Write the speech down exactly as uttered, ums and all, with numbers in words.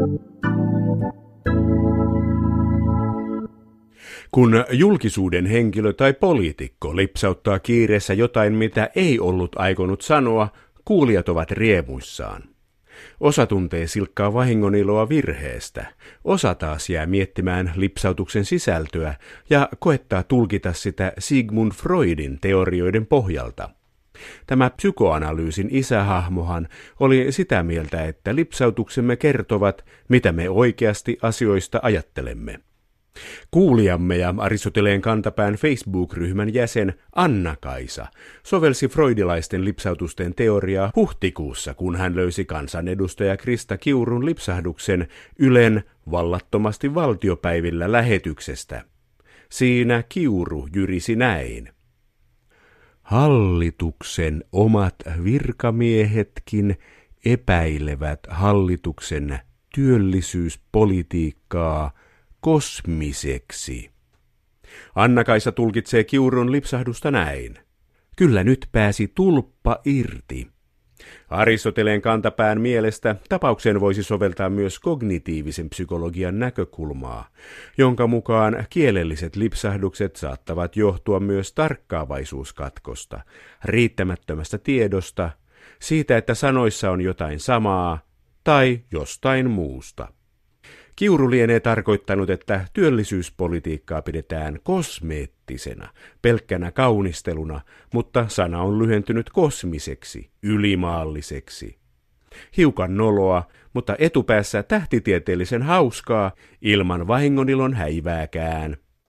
Kun julkisuuden henkilö tai poliitikko lipsauttaa kiireessä jotain, mitä ei ollut aikonut sanoa, kuulijat ovat riemuissaan. Osa tuntee silkkaa vahingoniloa virheestä, osa taas jää miettimään lipsautuksen sisältöä ja koettaa tulkita sitä Sigmund Freudin teorioiden pohjalta. Tämä psykoanalyysin isähahmohan oli sitä mieltä, että lipsautuksemme kertovat, mitä me oikeasti asioista ajattelemme. Kuulijamme ja Aristoteleen kantapään Facebook-ryhmän jäsen Anna-Kaisa sovelsi freudilaisten lipsautusten teoriaa huhtikuussa, kun hän löysi kansanedustaja Krista Kiurun lipsahduksen Ylen vallattomasti valtiopäivillä lähetyksestä. Siinä Kiuru jyrisi näin. Hallituksen omat virkamiehetkin epäilevät hallituksen työllisyyspolitiikkaa kosmiseksi. Anna-Kaisa tulkitsee Kiurun lipsahdusta näin. Kyllä nyt pääsi tulppa irti. Aristoteleen kantapään mielestä tapaukseen voisi soveltaa myös kognitiivisen psykologian näkökulmaa, jonka mukaan kielelliset lipsahdukset saattavat johtua myös tarkkaavaisuuskatkosta, riittämättömästä tiedosta, siitä, että sanoissa on jotain samaa tai jostain muusta. Kiuru lienee tarkoittanut, että työllisyyspolitiikkaa pidetään kosmeettisena, pelkkänä kaunisteluna, mutta sana on lyhentynyt kosmiseksi, ylimaalliseksi. Hiukan noloa, mutta etupäässä tähtitieteellisen hauskaa, ilman vahingonilon häivääkään.